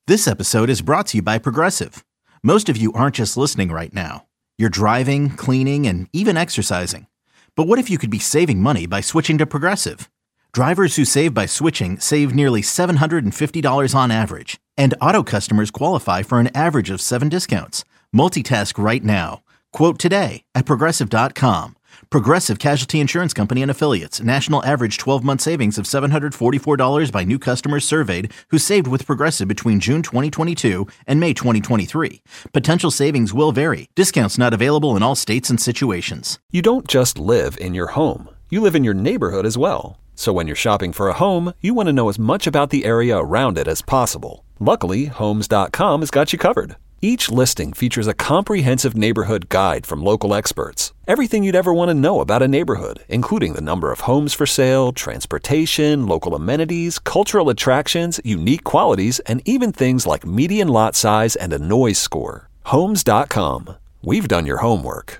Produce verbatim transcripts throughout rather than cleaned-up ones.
This episode is brought to you by Progressive. Most of you aren't just listening right now. You're driving, cleaning, and even exercising. But what if you could be saving money by switching to Progressive? Drivers who save by switching save nearly seven hundred fifty dollars on average. And auto customers qualify for an average of seven discounts. Multitask right now. Quote today at Progressive dot com. Progressive Casualty Insurance Company and Affiliates. National average twelve-month savings of seven hundred forty-four dollars by new customers surveyed who saved with Progressive between June twenty twenty-two and May twenty twenty-three. Potential savings will vary. Discounts not available in all states and situations. You don't just live in your home. You live in your neighborhood as well. So when you're shopping for a home, you want to know as much about the area around it as possible. Luckily, Homes dot com has got you covered. Each listing features a comprehensive neighborhood guide from local experts. Everything you'd ever want to know about a neighborhood, including the number of homes for sale, transportation, local amenities, cultural attractions, unique qualities, and even things like median lot size and a noise score. Homes dot com. We've done your homework.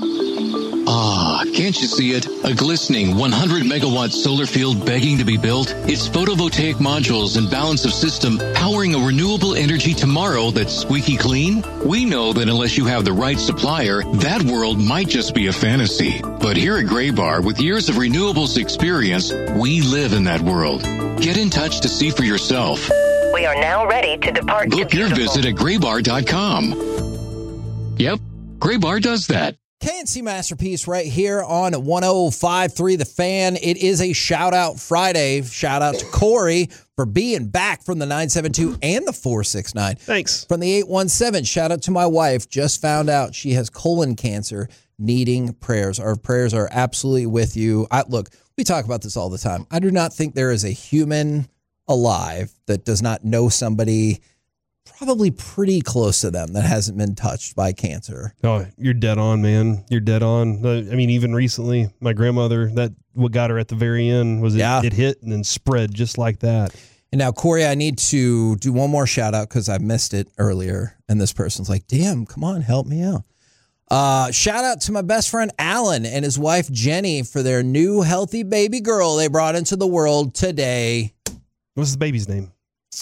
Ah, can't you see it? A glistening one hundred megawatt solar field begging to be built? Its photovoltaic modules and balance of system powering a renewable energy tomorrow that's squeaky clean? We know that unless you have the right supplier, that world might just be a fantasy. But here at Graybar, with years of renewables experience, we live in that world. Get in touch to see for yourself. We are now ready to depart. Book your visit at graybar dot com. Yep, Graybar does that. K and C Masterpiece right here on one oh five point three The Fan. It is a shout-out Friday. Shout out to Corey for being back from the nine seven two and the four six nine. Thanks. From the eight one seven, shout out to my wife. Just found out she has colon cancer, needing prayers. Our prayers are absolutely with you. I, look, we talk about this all the time. I do not think there is a human alive that does not know somebody probably pretty close to them that hasn't been touched by cancer. Oh, you're dead on, man. You're dead on. I mean, even recently, my grandmother, that what got her at the very end was it, yeah. it hit and then spread just like that. And now, Corey, I need to do one more shout out because I missed it earlier. And this person's like, damn, come on, help me out. Uh, shout out to my best friend, Alan, and his wife, Jenny, for their new healthy baby girl they brought into the world today. What's the baby's name?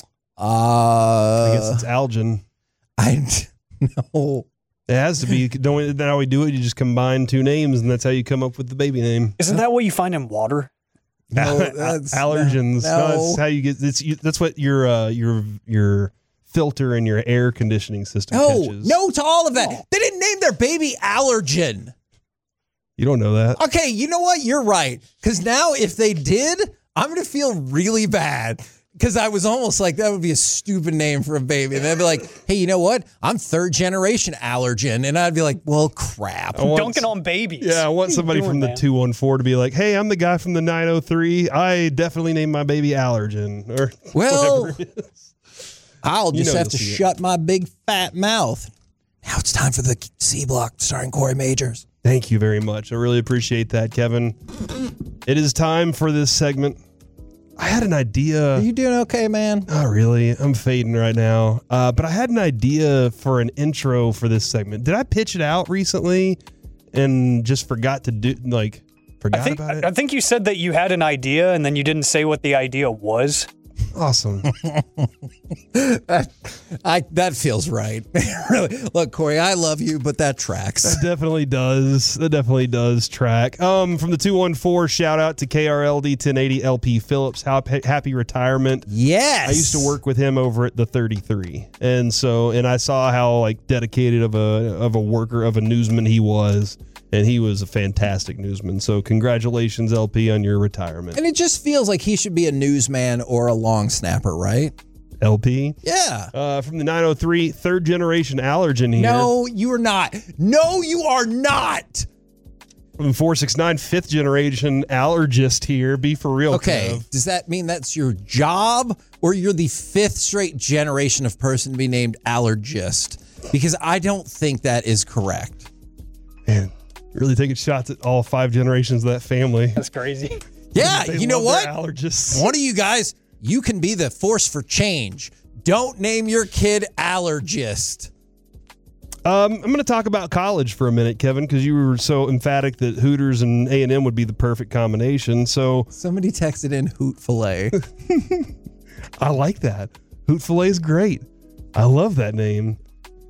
Uh, I guess it's Algin. I know. It has to be. Don't we, that how we do it? You just combine two names, and that's how you come up with the baby name. Isn't that what you find in water? No, that's, allergens. No, no, that's how you get. It's, you, that's what your uh, your your filter and your air conditioning system no, catches. No, to all of that. Oh. They didn't name their baby Allergen. You don't know that. Okay, you know what? You're right. Because now, if they did, I'm going to feel really bad. Because I was almost like, that would be a stupid name for a baby. And they'd be like, hey, you know what? I'm third generation Allergen. And I'd be like, well, crap. Want, Dunking on babies. Yeah, I want somebody doing, from the man? two one four to be like, hey, I'm the guy from the nine oh three. I definitely named my baby Allergen. Or well, whatever it is. I'll just you know have to shut it. my big fat mouth. Now it's time for the C Block starring Corey Majors. Thank you very much. I really appreciate that, Kevin. It is time for this segment. I had an idea. Are you doing okay, man? Not really. I'm fading right now. Uh, but I had an idea for an intro for this segment. Did I pitch it out recently and just forgot to do, like, forgot I think, about it? I think you said that you had an idea and then you didn't say what the idea was. Awesome. that, I, that feels right. Really. Look, Corey, I love you, but that tracks. That definitely does. That definitely does track. Um, from the two one four, shout out to K R L D ten eighty L P Phillips. Happy retirement. Yes. I used to work with him over at the thirty-three. And so, and I saw how like dedicated of a, of a worker, of a newsman he was. And he was a fantastic newsman. So congratulations, L P, on your retirement. And it just feels like he should be a newsman or a long snapper, right? L P? Yeah. Uh, from the nine oh three, third generation Allergen here. No, you are not. No, you are not. From four six nine, fifth generation allergist here. Be for real, okay. Kev. Does that mean that's your job or you're the fifth straight generation of person to be named allergist? Because I don't think that is correct. Man. Really taking shots at all five generations of that family. That's crazy. Yeah, you know what? Allergists. One of you guys, you can be the force for change. Don't name your kid Allergist. Um, I'm going to talk about college for a minute, Kevin, because you were so emphatic that Hooters and A and M would be the perfect combination. So somebody texted in Hoot Filet. I like that. Hoot Filet is great. I love that name.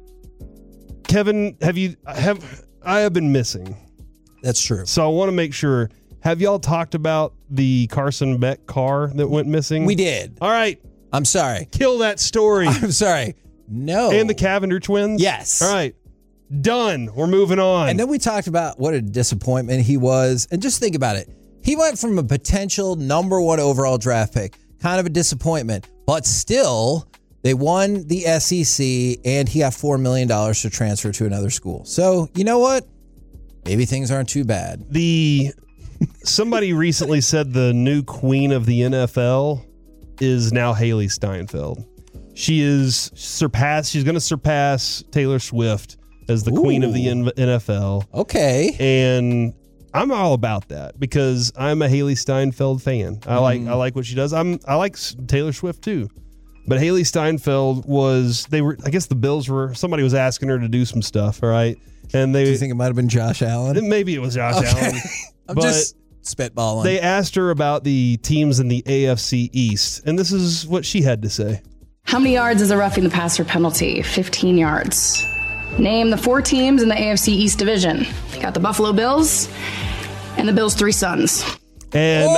Kevin, have you have I have been missing. That's true. So I want to make sure. Have y'all talked about the Carson Beck car that went missing? We did. All right. I'm sorry. Kill that story. I'm sorry. No. And the Cavender twins? Yes. All right. Done. We're moving on. And then we talked about what a disappointment he was. And just think about it. He went from a potential number one overall draft pick, kind of a disappointment, but still they won the S E C and he got four million dollars to transfer to another school. So, you know what? Maybe things aren't too bad. The somebody recently said the new queen of the N F L is now Haley Steinfeld. She is surpassed. She's going to surpass Taylor Swift as the Ooh. queen of the N F L. Okay. And I'm all about that because I'm a Haley Steinfeld fan. I like mm. I like what she does. I'm I like Taylor Swift too. But Haley Steinfeld was they were I guess the Bills were somebody was asking her to do some stuff, all right? And they Do you think it might have been Josh Allen? Maybe it was Josh okay. Allen. I'm but just spitballing. They asked her about the teams in the A F C East, and this is what she had to say. How many yards is a roughing the passer penalty? fifteen yards. Name the four teams in the A F C East division. You got the Buffalo Bills and the Bills' three sons. And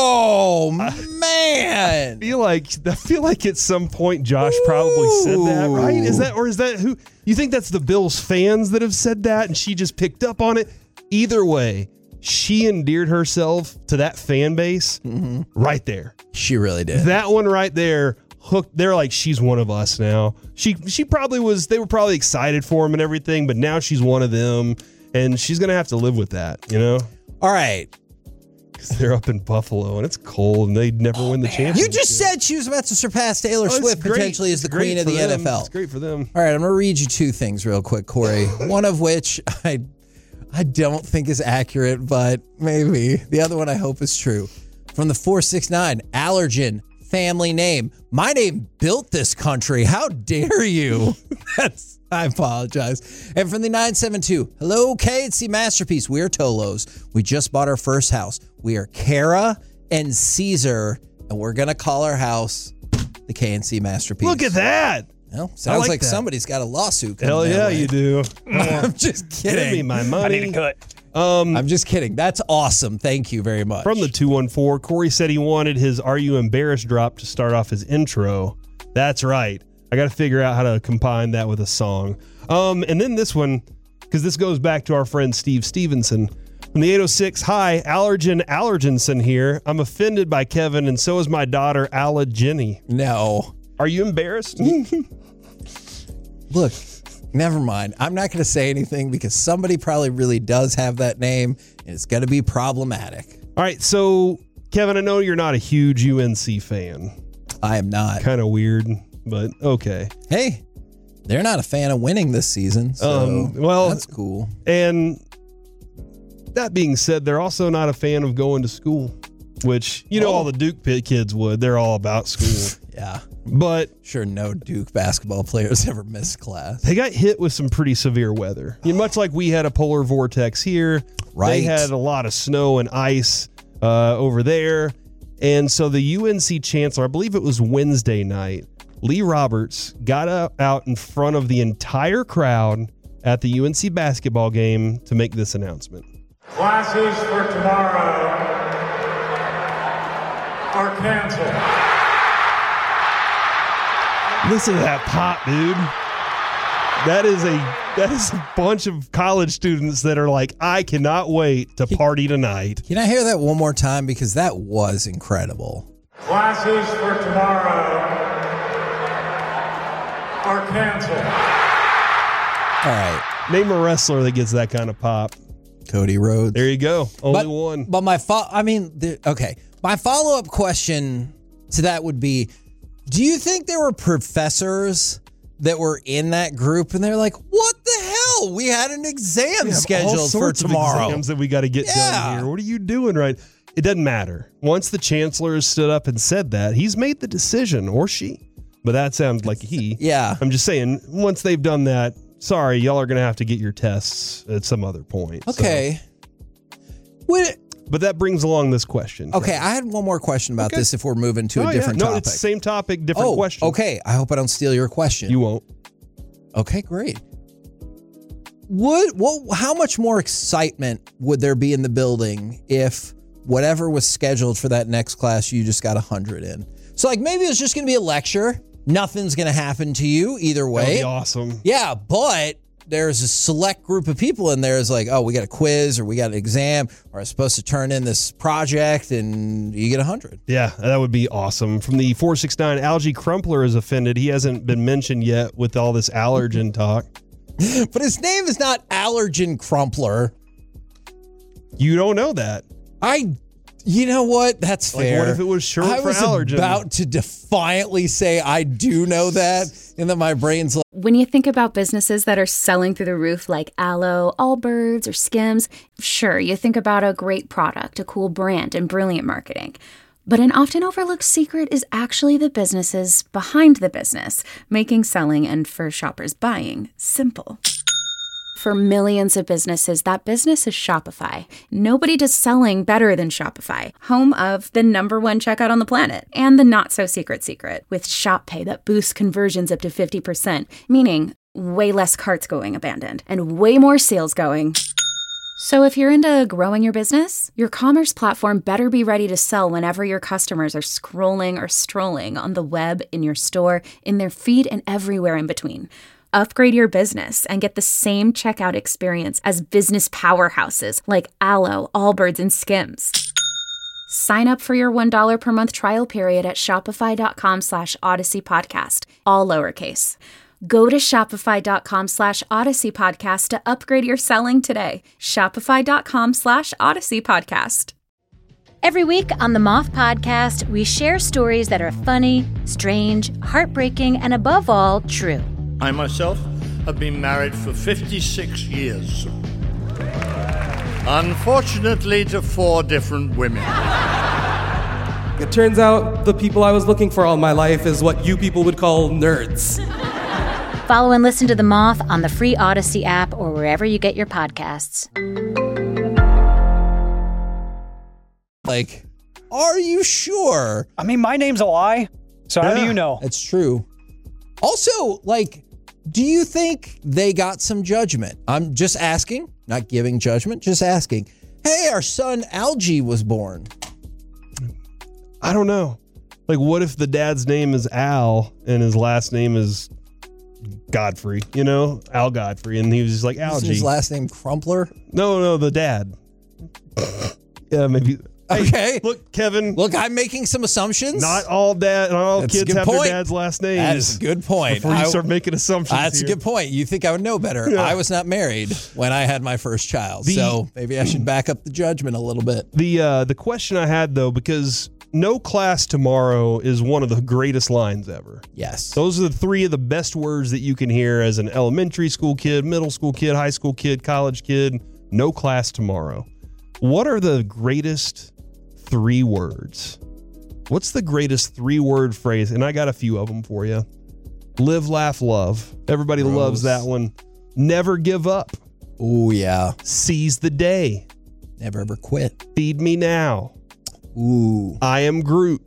oh I, man! I feel like I feel like at some point Josh probably said that, right? Is that or is that who you think that's the Bills fans that have said that and she just picked up on it? Either way, she endeared herself to that fan base mm-hmm. right there. She really did. That one right there hooked. They're like, she's one of us now. She she probably was. They were probably excited for him and everything, but now she's one of them, and she's gonna have to live with that. You know. All right. They're up in Buffalo and it's cold and they'd never oh, win the championship. You just said she was about to surpass Taylor oh, Swift potentially as the queen of the them. N F L. It's great for them. All right, I'm going to read you two things real quick, Corey. One of which I I don't think is accurate, but maybe. The other one I hope is true. From the four six nine, Allergen, family name. My name built this country. How dare you? That's I apologize. And from the nine seven two, hello, K and C Masterpiece. We are Tolos. We just bought our first house. We are Kara and Caesar, and we're going to call our house the K and C Masterpiece. Look at that. Well, sounds like like that. somebody's got a lawsuit. Hell yeah, way. you do. I'm just kidding. Give me my money. I need a cut. Um, I'm just kidding. That's awesome. Thank you very much. From the two one four, Corey said he wanted his Are You Embarrassed drop to start off his intro. That's right. I got to figure out how to combine that with a song. Um, and then this one, because this goes back to our friend Steve Stevenson. From the eight oh six, hi, Allergen Allergenson here. I'm offended by Kevin, and so is my daughter, Alla Jenny. No. Are you embarrassed? Look, never mind. I'm not going to say anything because somebody probably really does have that name, and it's going to be problematic. All right, so, Kevin, I know you're not a huge U N C fan. I am not. Kind of weird, but okay. Hey, they're not a fan of winning this season, so um, well, that's cool. And that being said, they're also not a fan of going to school, which, you know, oh. all the Duke kids would. They're all about school. Yeah. But sure, no Duke basketball players ever missed class. They got hit with some pretty severe weather. You know, much like we had a polar vortex here. Right. They had a lot of snow and ice uh, over there. And so the U N C chancellor, I believe it was Wednesday night, Lee Roberts got out in front of the entire crowd at the U N C basketball game to make this announcement. Classes for tomorrow are canceled. Listen to that pop, dude. That is a that is a bunch of college students that are like, I cannot wait to party tonight. Can I hear that one more time? Because that was incredible. Classes for tomorrow are canceled. All right. Name a wrestler that gets that kind of pop. Cody Rhodes. There you go. Only but, one. But my fo- I mean, the, okay. My follow-up question to that would be, do you think there were professors that were in that group and they're like, what the hell? We had an exam we scheduled for tomorrow. Of exams that we got to get yeah. done here. What are you doing right? It doesn't matter. Once the chancellor has stood up and said that, he's made the decision, or she. But that sounds like he. Yeah. I'm just saying, once they've done that, sorry, y'all are going to have to get your tests at some other point. Okay. So. Would it, But that brings along this question. Okay, I had one more question about Okay. this if we're moving to Oh, a different yeah. No, topic. it's the same topic, different oh, question. Okay, I hope I don't steal your question. You won't. Okay, great. Would what? How much more excitement would there be in the building if whatever was scheduled for that next class, you just got a hundred in? So, like, maybe it's just going to be a lecture. Nothing's going to happen to you either way. That would be awesome. Yeah, but there's a select group of people in there is like, oh, we got a quiz or we got an exam or I'm supposed to turn in this project and you get a hundred. Yeah, that would be awesome. From the four six nine, Algie Crumpler is offended. He hasn't been mentioned yet with all this allergen talk. But his name is not Allergen Crumpler. You don't know that. I, you know what? That's Like, fair. what if it was short I for was allergen? about to defiantly say I do know that, and then my brain's like, When you think about businesses that are selling through the roof like Aloe, Allbirds, or Skims, sure, you think about a great product, a cool brand, and brilliant marketing. But an often overlooked secret is actually the businesses behind the business, making selling and for shoppers buying simple. For millions of businesses, that business is Shopify. Nobody does selling better than Shopify, home of the number one checkout on the planet, and the not-so-secret secret, with Shop Pay that boosts conversions up to fifty percent, meaning way less carts going abandoned, and way more sales going. So if you're into growing your business, your commerce platform better be ready to sell whenever your customers are scrolling or strolling on the web, in your store, in their feed, and everywhere in between. Upgrade your business and get the same checkout experience as business powerhouses like Aloe, Allbirds, and Skims. Sign up for your one dollar per month trial period at shopify.com slash Odyssey Podcast, all lowercase. Go to shopify.com slash Odyssey Podcast to upgrade your selling today. Shopify.com slash Odyssey Podcast. Every week on the Moth Podcast, we share stories that are funny, strange, heartbreaking, and above all, true. I myself have been married for fifty-six years. Unfortunately, to four different women. It turns out the people I was looking for all my life is what you people would call nerds. Follow and listen to The Moth on the free Odyssey app or wherever you get your podcasts. like, are you sure? I mean, my name's a lie, so how do you know? It's true. Also, like, do you think they got some judgment? I'm just asking, not giving judgment, just asking. Hey, our son Algie was born. I don't know. Like, what if the dad's name is Al and his last name is Godfrey? You know, Al Godfrey, and he was just like Algie. Isn't his last name Crumpler? No, no, the dad. Yeah, maybe. Hey, okay. Look, Kevin. Look, I'm making some assumptions. Not all dad, not all That's kids have point. their dad's last names. That is a good point. Before you I, start making assumptions. That's here. a good point. You think I would know better. Yeah. I was not married when I had my first child, The- so maybe I should back up the judgment a little bit. The uh, the question I had though, because no class tomorrow is one of the greatest lines ever. Yes. Those are the three of the best words that you can hear as an elementary school kid, middle school kid, high school kid, college kid. No class tomorrow. What are the greatest three words? What's the greatest three word phrase? And I got a few of them for you. Live, laugh, love. Everybody Gross. loves that one. Never give up. Oh, yeah. Seize the day. Never ever quit. Feed me now. Ooh. I am Groot.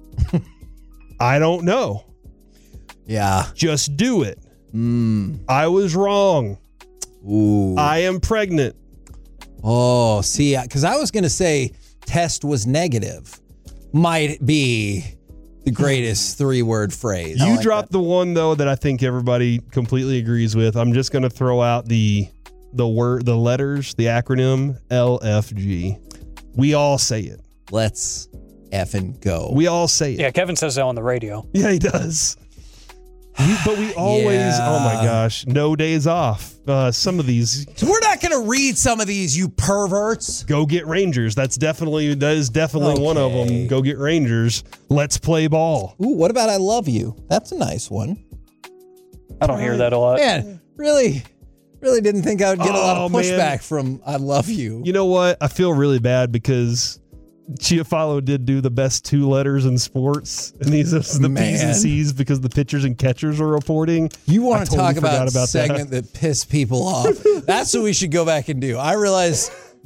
I don't know. Yeah. Just do it. Mm. I was wrong. Ooh. I am pregnant. Oh, see, because I was going to say test was negative. Might be the greatest three word phrase. You like dropped the one though that I think everybody completely agrees with. I'm just going to throw out the the word, the letters, the acronym L F G. We all say it. Let's effing go. We all say it. Yeah, Kevin says that on the radio. Yeah, he does. We, but we always, Yeah. oh my gosh, no days off. Uh, some of these. So we're not going to read some of these, you perverts. Go get Rangers. That's definitely, that is definitely Okay. one of them. Go get Rangers. Let's play ball. Ooh, what about I love you? That's a nice one. I don't hear that a lot. Man, really, really didn't think I would get a lot of Oh, man. pushback from I love you. You know what? I feel really bad because Chiafalo did do the best two letters in sports, and these are the P's Man. and C's because the pitchers and catchers are reporting. You I want to totally talk forgot about a about segment that. that pissed people off. That's what we should go back and do. I realize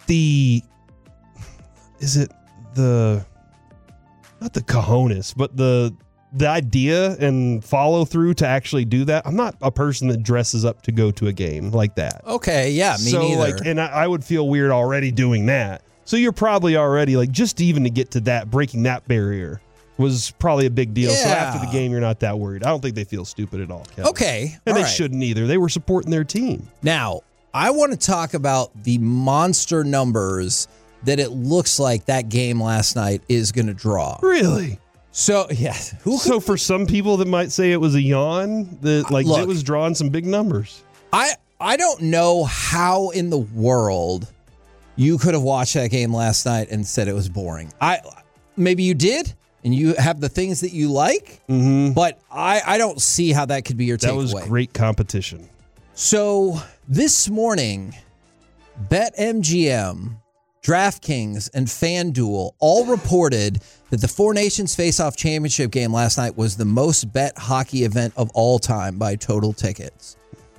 the, is it the, not the cojones, but the, the idea and follow through to actually do that. I'm not a person that dresses up to go to a game like that. Okay, yeah, me so neither. Like, and I, I would feel weird already doing that. So you're probably already like, just even to get to that, breaking that barrier was probably a big deal. Yeah. So after the game, you're not that worried. I don't think they feel stupid at all, Kevin. Okay, And all they right. shouldn't either. They were supporting their team. Now, I want to talk about the monster numbers that it looks like that game last night is going to draw. Really? So, yes. Who so for some people that might say it was a yawn, that like Look, it was drawing some big numbers. I I don't know how in the world you could have watched that game last night and said it was boring. I maybe you did, and you have the things that you like, mm-hmm. but I, I don't see how that could be your takeaway. That was great competition. So this morning, BetMGM, DraftKings, and FanDuel all reported that the Four Nations Face-Off Championship game last night was the most bet hockey event of all time by total tickets.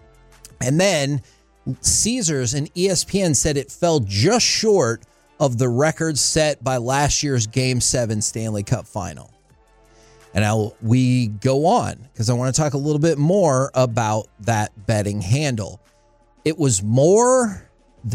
And then Caesars and E S P N said it fell just short of the record set by last year's Game seven Stanley Cup Final. And now we go on because I want to talk a little bit more about that betting handle. It was more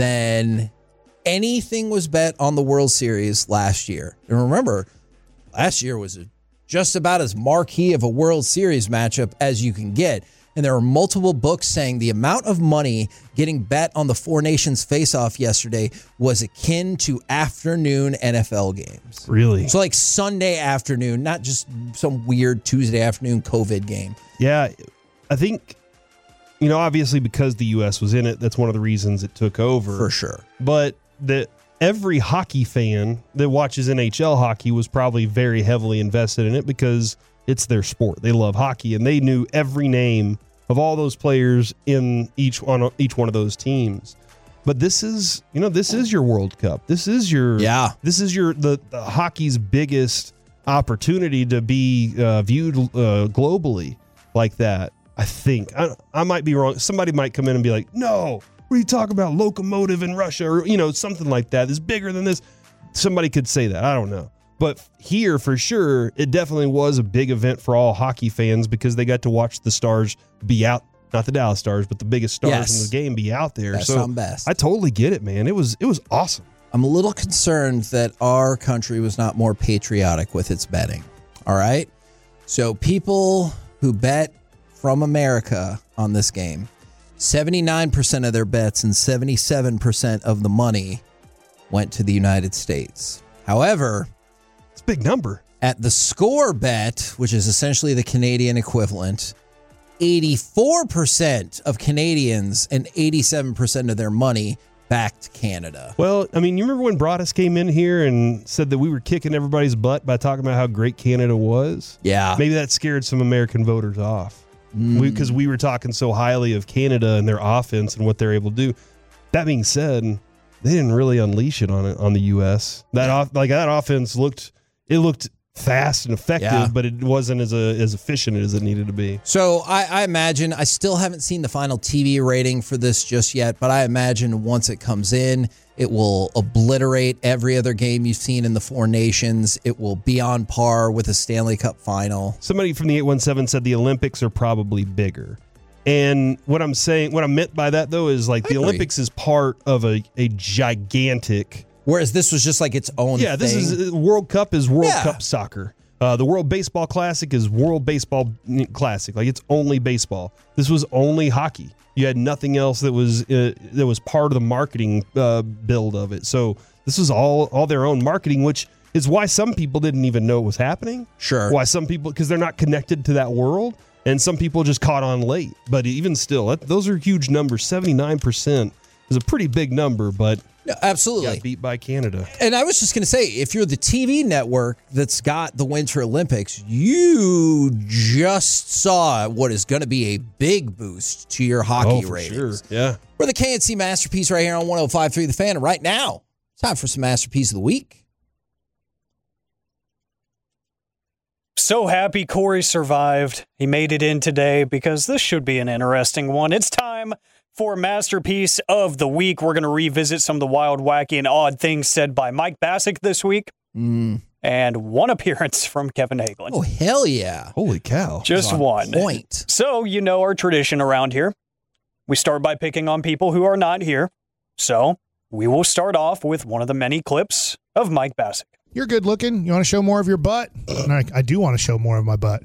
than anything was bet on the World Series last year. And remember, last year was just about as marquee of a World Series matchup as you can get. And there are multiple books saying the amount of money getting bet on the Four Nations face-off yesterday was akin to afternoon N F L games. Really? So like Sunday afternoon, not just some weird Tuesday afternoon COVID game. Yeah, I think, you know, obviously because the U S was in it, that's one of the reasons it took over. For sure. But that every hockey fan that watches N H L hockey was probably very heavily invested in it because it's their sport. They love hockey, and they knew every name of all those players in each one, each one of those teams. But this is, you know, this is your World Cup. This is your, yeah. This is your the, the hockey's biggest opportunity to be uh, viewed uh, globally like that. I think I, I might be wrong. Somebody might come in and be like, "No, what are you talking about? Locomotive in Russia, or you know, something like that is bigger than this." Somebody could say that. I don't know. But here, for sure, it definitely was a big event for all hockey fans because they got to watch the Stars be out, not the Dallas Stars, but the biggest stars Yes. in the game be out there. Best so on best. I totally get it, man. It was it was awesome. I'm a little concerned that our country was not more patriotic with its betting. All right? So people who bet from America on this game, seventy-nine percent of their bets and seventy-seven percent of the money went to the United States. However, it's a big number. At the score bet, which is essentially the Canadian equivalent, eighty-four percent of Canadians and eighty-seven percent of their money backed Canada. Well, I mean, you remember when Broadus came in here and said that we were kicking everybody's butt by talking about how great Canada was? Yeah. Maybe that scared some American voters off because Mm. we, we were talking so highly of Canada and their offense and what they're able to do. That being said, they didn't really unleash it on it on the U S. That off, like that offense looked it looked fast and effective, Yeah. but it wasn't as a, as efficient as it needed to be. So I, I imagine, I still haven't seen the final T V rating for this just yet, but I imagine once it comes in, it will obliterate every other game you've seen in the Four Nations. It will be on par with a Stanley Cup final. Somebody from the eight one seven said the Olympics are probably bigger. And what I'm saying, what I meant by that though is like I the agree. Olympics is part of a, a gigantic. Whereas this was just like its own Yeah, this thing. is World Cup is World Yeah. Cup soccer. Uh, the World Baseball Classic is World Baseball Classic. Like it's only baseball. This was only hockey. You had nothing else that was uh, that was part of the marketing uh, build of it. So this was all all their own marketing, which is why some people didn't even know it was happening. Sure. Why some people, because they're not connected to that world, and some people just caught on late. But even still, that, those are huge numbers. seventy-nine percent is a pretty big number, but No, absolutely. got beat by Canada. And I was just going to say, if you're the T V network that's got the Winter Olympics, you just saw what is going to be a big boost to your hockey Oh, for ratings. sure. Yeah. We're the K N C Masterpiece right here on one oh five point three The Fan. And right now, it's time for some Masterpiece of the Week. So happy Corey survived. He made it in today because this should be an interesting one. It's time for Masterpiece of the Week, we're going to revisit some of the wild, wacky, and odd things said by Mike Bassick this week. Mm. And one appearance from Kevin Hagelin. Oh, hell yeah. Holy cow. Just on one. Point. So, you know our tradition around here. We start by picking on people who are not here. So, we will start off with one of the many clips of Mike Bassick. You're good looking. You want to show more of your butt? And I, I do want to show more of my butt.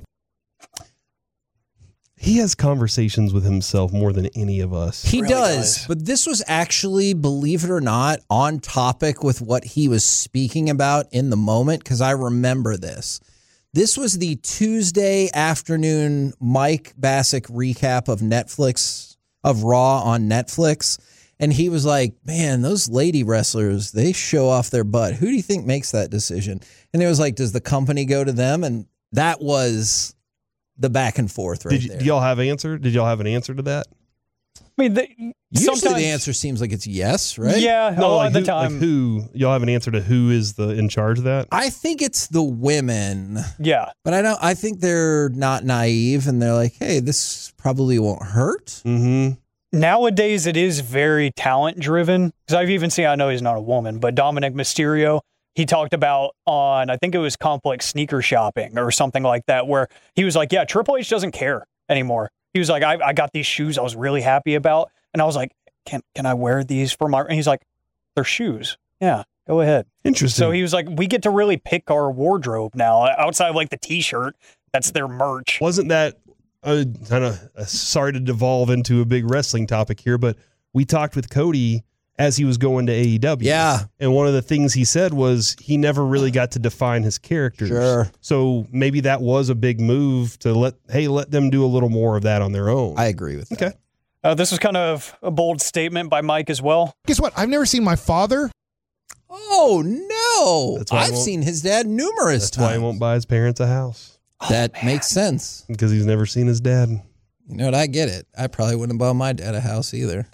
He has conversations with himself more than any of us. He really does, does. but this was actually, believe it or not, on topic with what he was speaking about in the moment, because I remember this. This was the Tuesday afternoon Mike Bassick recap of Netflix, of Raw on Netflix, and he was like, man, those lady wrestlers, they show off their butt. Who do you think makes that decision? And it was like, does the company go to them? And that was the back and forth right Did, you, there. do y'all have answer? Did y'all have an answer to that? I mean, the, Usually sometimes the answer seems like it's yes, right? Yeah, a No, lot like of the who, time. like who? Y'all have an answer to who is the in charge of that? I think it's the women, Yeah. but I don't. I think they're not naive, and they're like, "Hey, this probably won't hurt." Mm-hmm. Nowadays, it is very talent driven. Because I've even seen, I know he's not a woman, but Dominic Mysterio, he talked about on, I think it was Complex Sneaker Shopping or something like that, where he was like, yeah, Triple H doesn't care anymore. He was like, I, I got these shoes I was really happy about. And I was like, can can I wear these for my, and he's like, they're shoes. Yeah, go ahead. Interesting. So he was like, we get to really pick our wardrobe now outside of like the t-shirt. That's their merch. Wasn't that uh, kind of uh, sorry to devolve into a big wrestling topic here, but we talked with Cody as he was going to A E W. Yeah. And one of the things he said was he never really got to define his characters. Sure. So maybe that was a big move to let, hey, let them do a little more of that on their own. I agree with that. Okay. Uh, this was kind of a bold statement by Mike as well. Guess what? I've never seen my father. Oh no! That's why I I've won't- seen his dad numerous That's times. why he won't buy his parents a house. That makes sense. Because he's never seen his dad. You know what? I get it. I probably wouldn't buy my dad a house either.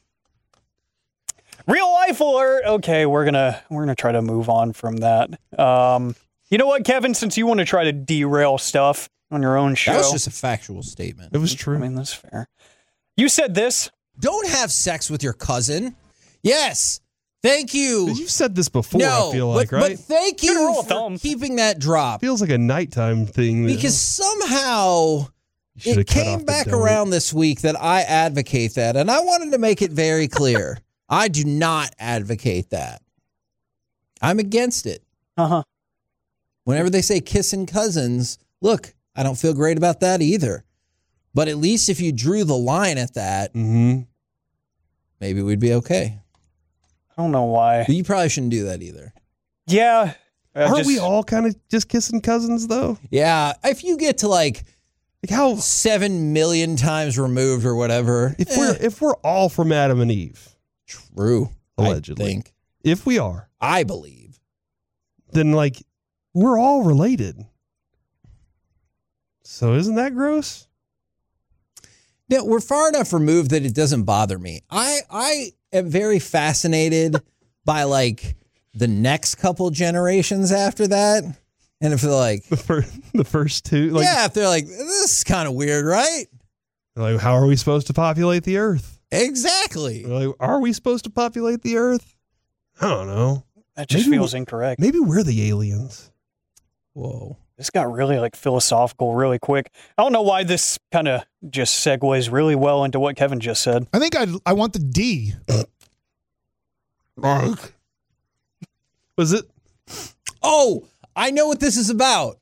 Real life alert. Okay, we're gonna we're gonna try to move on from that. Um, you know what, Kevin? Since you want to try to derail stuff on your own show, That was just a factual statement. It was true. I mean, that's fair. You said this. Don't have sex with your cousin. Yes. Thank you. You've said this before, no, I feel like, but, right? but thank Good you rule of for thumb. keeping that drop. Feels like a nighttime thing. Because somehow should've it cut off came the back donut. around this week that I advocate that. And I wanted to make it very clear. I do not advocate that. I'm against it. Uh-huh. Whenever they say kissing cousins, look, I don't feel great about that either. But at least if you drew the line at that, Mm-hmm. maybe we'd be okay. I don't know why. But you probably shouldn't do that either. Yeah. I Aren't just- we all kind of just kissing cousins, though? Yeah, if you get to like Like how seven million times removed or whatever, if eh, we're if we're all from Adam and Eve, true, allegedly, I think. if we are, I believe. then like we're all related. So isn't that gross? Yeah, we're far enough removed that it doesn't bother me. I I am very fascinated by like the next couple generations after that. And if they're like, The first, the first two, like, yeah, if they're like, this is kind of weird, right? like, how are we supposed to populate the Earth? Exactly. Like, are we supposed to populate the Earth? I don't know. That just Maybe feels we- incorrect. Maybe we're the aliens. Whoa. This got really like philosophical really quick. I don't know why this kind of just segues really well into what Kevin just said. I think I I want the D. Mark. Was it? Oh, I know what this is about.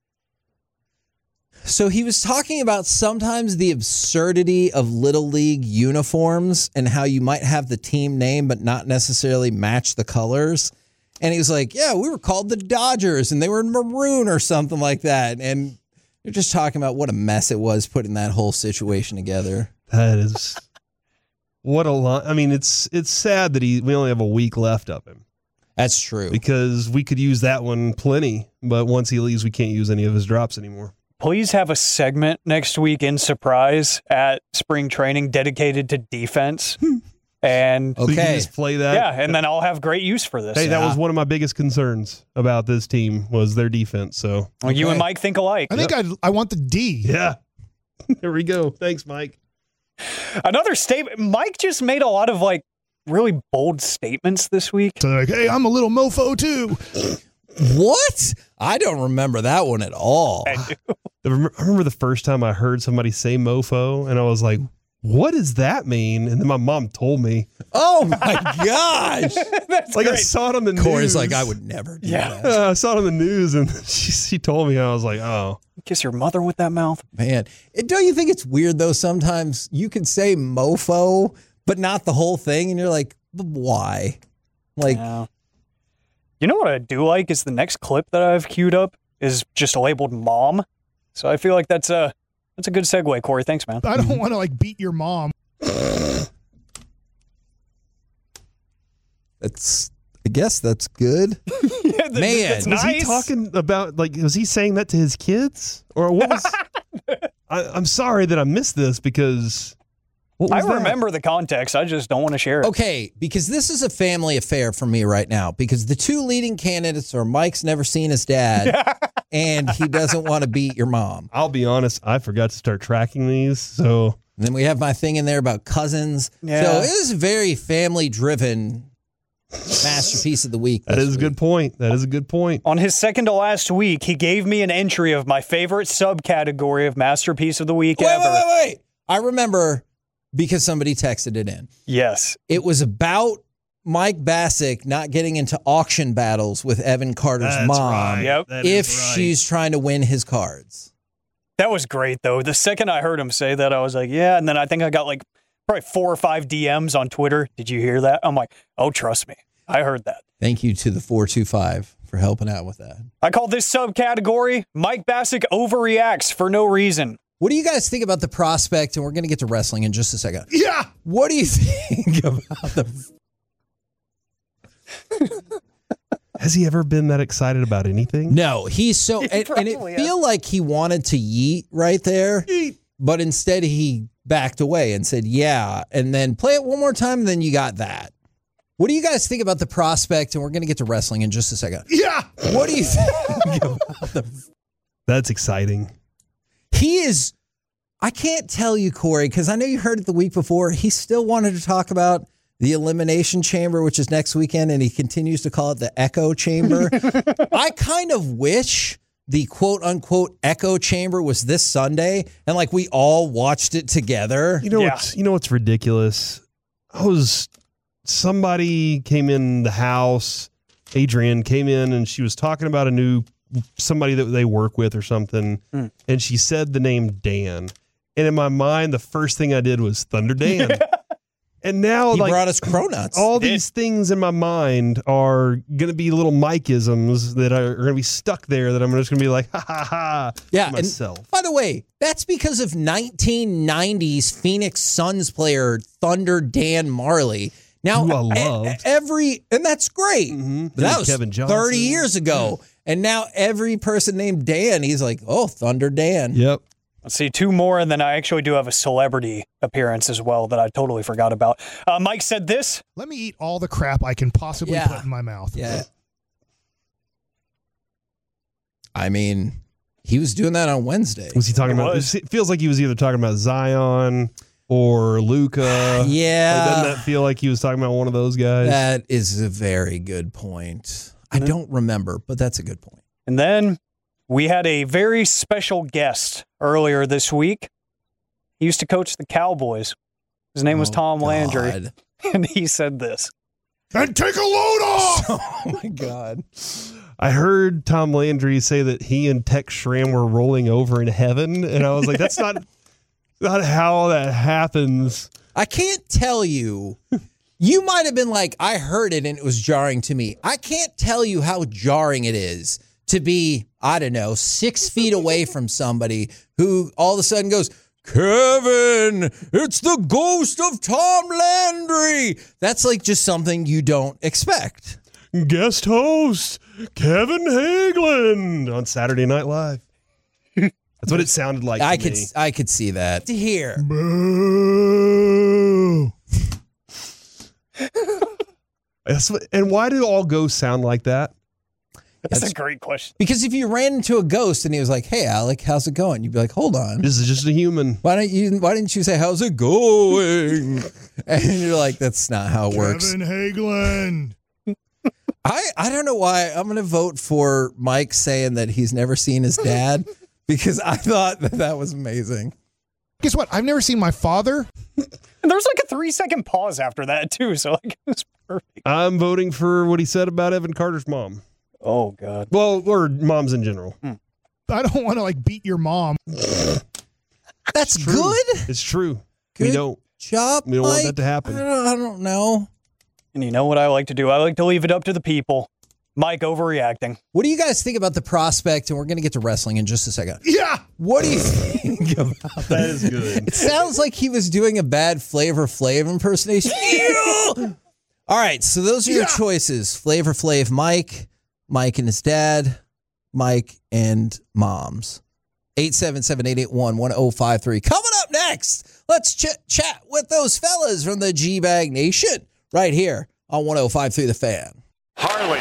So he was talking about sometimes the absurdity of Little League uniforms and how you might have the team name but not necessarily match the colors. And he was like, yeah, we were called the Dodgers and they were in maroon or something like that. And you're just talking about what a mess it was putting that whole situation together. That is what a lot. I mean, it's it's sad that he we only have a week left of him That's true. because we could use that one plenty. But once he leaves, we can't use any of his drops anymore. Please have a segment next week in Surprise at spring training dedicated to defense. And So you can Okay. just play that. yeah, and then I'll have great use for this. Hey, that Yeah. was one of my biggest concerns about this team was their defense. So Well, you Okay. and Mike think alike. I think I I want the D. yeah, there we go. Thanks, Mike. Another statement. Mike just made a lot of like really bold statements this week. So they're like, hey, I'm a little mofo too. What? I don't remember that one at all. I do. I remember the first time I heard somebody say mofo, and I was like, what does that mean? And then my mom told me. Oh my gosh. That's like great. I saw it on the news. Corey's like, I would never do Yeah. that. Uh, I saw it on the news, and she, she told me, and I was like, oh. Kiss your mother with that mouth. Man, it, don't you think it's weird though? Sometimes you can say mofo, but not the whole thing. And you're like, but why? Like, Yeah. You know what I do like is the next clip that I've queued up is just labeled mom. So I feel like that's a, that's a good segue, Corey. Thanks, man. I don't want to like beat your mom. that's, I guess that's good. Yeah, Man, that's Was he nice. talking about, like, was he saying that to his kids? Or what was. I, I'm sorry that I missed this because. What I was that? remember the context. I just don't want to share it. Okay, because this is a family affair for me right now because the two leading candidates are Mike's never seen his dad and he doesn't want to beat your mom. I'll be honest, I forgot to start tracking these, so. And then we have my thing in there about cousins. Yeah. So it is very family driven masterpiece of the week. That this is a week. good point. That is a good point. On his second to last week, he gave me an entry of my favorite subcategory of masterpiece of the week Wait, ever. wait, wait, wait. I remember because somebody texted it in. Yes. It was about Mike Bassick not getting into auction battles with Evan Carter's That's mom right. Yep. That if is right. she's trying to win his cards. That was great, though. The second I heard him say that, I was like, yeah. And then I think I got like probably four or five D Ms on Twitter. Did you hear that? I'm like, oh, trust me. I heard that. Thank you to the four two five for helping out with that. I call this subcategory Mike Bassick overreacts for no reason. What do you guys think about the prospect? And we're going to get to wrestling in just a second. Yeah. What do you think about the... Has he ever been that excited about anything? No, he's so... And, and it probably has. feel like he wanted to yeet right there, Yeet. but instead he backed away and said, yeah, and then play it one more time, and then you got that. What do you guys think about the prospect? And we're going to get to wrestling in just a second. Yeah. What do you think about the... That's exciting. He is, I can't tell you, Corey, because I know you heard it the week before. He still wanted to talk about the Elimination Chamber, which is next weekend, and he continues to call it the Echo Chamber. I kind of wish the quote unquote Echo Chamber was this Sunday and like we all watched it together. You know Yeah. what's you know what's ridiculous? I was somebody came in the house, Adrian came in and she was talking about a new somebody that they work with or something, Mm. and she said the name Dan. And in my mind, the first thing I did was Thunder Dan. And now, He like, brought us Cronuts. all these things in my mind are going to be little Mike-isms that are going to be stuck there that I'm just going to be like, ha ha ha, Yeah, to and myself. by the way, that's because of nineteen nineties Phoenix Suns player Thunder Dan Marley. Now, Who I e- loved. every, and that's great. Mhm. But that And was Kevin Johnson. thirty years ago. And now every person named Dan, he's like, oh, Thunder Dan. Yep. Let's see, two more, and then I actually do have a celebrity appearance as well that I totally forgot about. Uh, Mike said this. Let me eat all the crap I can possibly Yeah. put in my mouth. Yeah. I mean, he was doing that on Wednesday. Was he talking He about? was. It feels like he was either talking about Zion or Luca. Yeah. Like, doesn't that feel like he was talking about one of those guys? That is a very good point. I don't remember, but that's a good point. And then we had a very special guest earlier this week. He used to coach the Cowboys. His name was Oh, Tom Landry. God. And he said this. And take a load off. Oh, my God. I heard Tom Landry say that he and Tex Schramm were rolling over in heaven, and I was like, that's not not how that happens. I can't tell you. You might have been like, I heard it and it was jarring to me. I can't tell you how jarring it is to be, I don't know, six feet away from somebody who all of a sudden goes, Kevin, it's the ghost of Tom Landry. That's like just something you don't expect. Guest host Kevin Hagelin on Saturday Night Live. That's what it sounded like. I to could me. I could see that. To hear. Boo. That's what- and why do all ghosts sound like that? That's, That's a great question. Because if you ran into a ghost and he was like, "Hey, Alec, how's it going?" You'd be like, "Hold on, this is just a human. Why don't you? Why didn't you say how's it going?" And you're like, "That's not how it works." Kevin Hagelin. I I don't know why I'm going to vote for Mike saying that he's never seen his dad because I thought that that was amazing. Guess what? I've never seen my father. And there's like a three second pause after that too, so like it was perfect. I'm voting for what he said about Evan Carter's mom. Oh God. Well, or moms in general. Hmm. I don't want to like beat your mom. That's True. good. It's true. Good we don't. job. We don't Mike. want that to happen. I don't, I don't know. And you know what I like to do? I like to leave it up to the people. Mike overreacting. What do you guys think about the prospect? And we're going to get to wrestling in just a second. Yeah. What do you think about that? That is good. It sounds like he was doing a bad Flavor Flav impersonation. Yeah. All right, so those are your Yeah. choices. Flavor Flav Mike, Mike and his dad, Mike and moms. eight seven seven, eight eight one, one oh five three. Coming up next, let's ch- chat with those fellas from the G-Bag Nation right here on one oh five three The Fan. Harley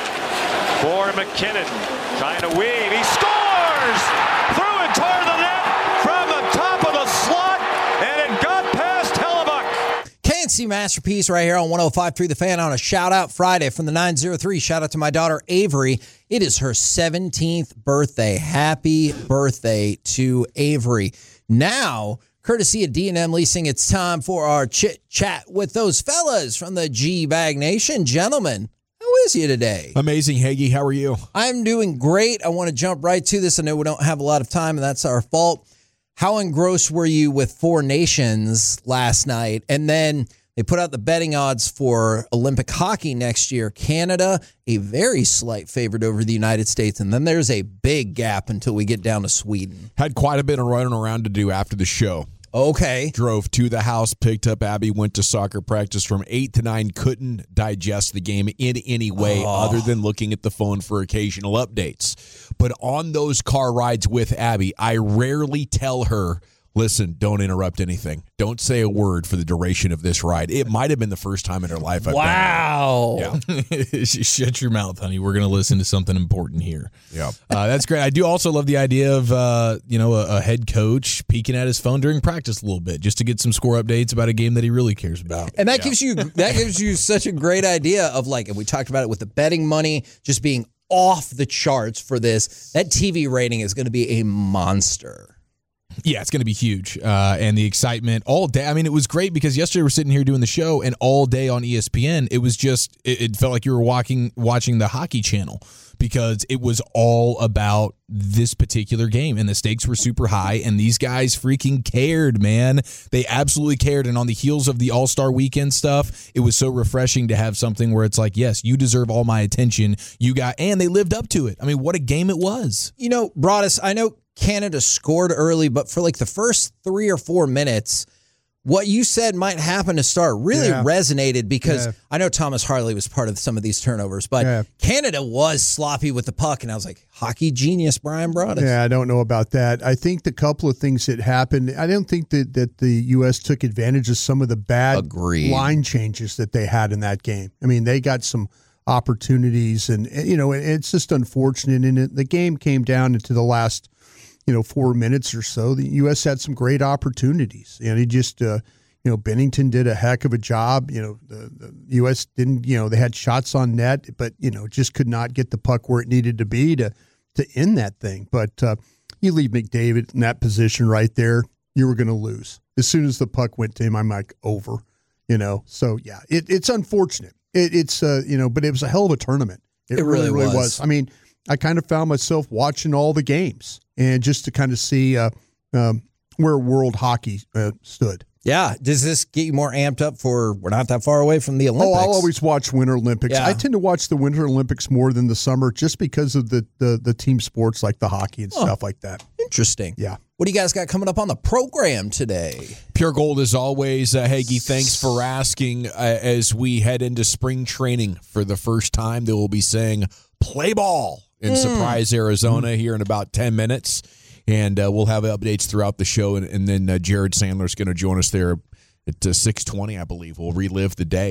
for McKinnon, trying to weave. He scores! Through and toward the net from the top of the slot, and it got past Hellebuck. K N C Masterpiece right here on one oh five three The Fan on a shout-out Friday from the nine oh three. Shout out to my daughter, Avery. It is her seventeenth birthday. Happy birthday to Avery. Now, courtesy of D and M Leasing, it's time for our chit-chat with those fellas from the G-Bag Nation. Gentlemen, how is you today? Amazing, Hagee. How are you? I'm doing great. I want to jump right to this. I know we don't have a lot of time, and that's our fault. How engrossed were you with Four Nations last night? And then they put out the betting odds for Olympic hockey next year. Canada, a very slight favorite over the United States. And then there's a big gap until we get down to Sweden. Had quite a bit of running around to do after the show. Okay. Drove to the house, picked up Abby, went to soccer practice from eight to nine. Couldn't digest the game in any way Oh. other than looking at the phone for occasional updates. But on those car rides with Abby, I rarely tell her, listen, don't interrupt anything. Don't say a word for the duration of this ride. It might have been the first time in her life I've wow. done that. Yeah. Shut your mouth, honey. We're going to listen to something important here. Yeah. Uh, that's great. I do also love the idea of, uh, you know, a, a head coach peeking at his phone during practice a little bit just to get some score updates about a game that he really cares about. And that Yeah. gives you that gives you such a great idea of like, and we talked about it with the betting money just being off the charts for this. That T V rating is going to be a monster. Yeah, it's going to be huge. Uh, and the excitement all day. I mean, it was great because yesterday we're sitting here doing the show, and all day on E S P N, it was just, it, it felt like you were walking, watching the Hockey Channel because it was all about this particular game, and the stakes were super high, and these guys freaking cared, man. They absolutely cared. And on the heels of the All-Star Weekend stuff, it was so refreshing to have something where it's like, yes, you deserve all my attention. You got, and they lived up to it. I mean, what a game it was. You know, Broadus, I know Canada scored early, but for like the first three or four minutes, what you said might happen to start really Yeah. resonated because Yeah. I know Thomas Harley was part of some of these turnovers, but Yeah. Canada was sloppy with the puck, and I was like, hockey genius Brian Broadus. Yeah, I don't know about that. I think the couple of things that happened, I don't think that, that the U S took advantage of some of the bad Agreed. line changes that they had in that game. I mean, they got some opportunities, and, you know, it's just unfortunate. And it, the game came down into the last, you know, four minutes or so. The U S had some great opportunities. You know, he just, uh, you know, Bennington did a heck of a job. You know, the, the U S didn't, you know, they had shots on net, but, you know, just could not get the puck where it needed to be to, to end that thing. But uh, you leave McDavid in that position right there, you were going to lose. As soon as the puck went to him, I'm like, over, you know. So, yeah, it, it's unfortunate. It, it's, uh, you know, but it was a hell of a tournament. It, It really, really really was. was. I mean, I kind of found myself watching all the games and just to kind of see uh, um, where world hockey uh, stood. Yeah. Does this get you more amped up for we're not that far away from the Olympics? Oh, I'll always watch Winter Olympics. Yeah. I tend to watch the Winter Olympics more than the summer just because of the, the, the team sports like the hockey and Oh. stuff like that. Interesting. Yeah. What do you guys got coming up on the program today? Pure Gold as always. Uh, Hagee, thanks for asking. Uh, as we head into spring training for the first time, they will be saying play ball in Mm. Surprise, Arizona here in about ten minutes. And uh, we'll have updates throughout the show. And, and then uh, Jared Sandler's going to join us there at uh, six twenty, I believe. We'll relive the day.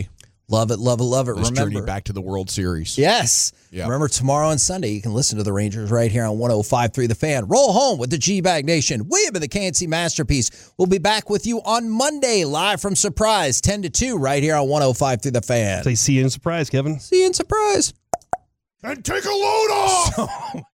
Love it, love it, love it. This Remember, journey back to the World Series. Yes. Yeah. Remember, tomorrow and Sunday, you can listen to the Rangers right here on one oh five point three The Fan. Roll home with the G-Bag Nation. William of the K N C Masterpiece. We'll be back with you on Monday, live from Surprise, ten to two, right here on one oh five point three The Fan. Say see you in Surprise, Kevin. See you in Surprise. And take a load off!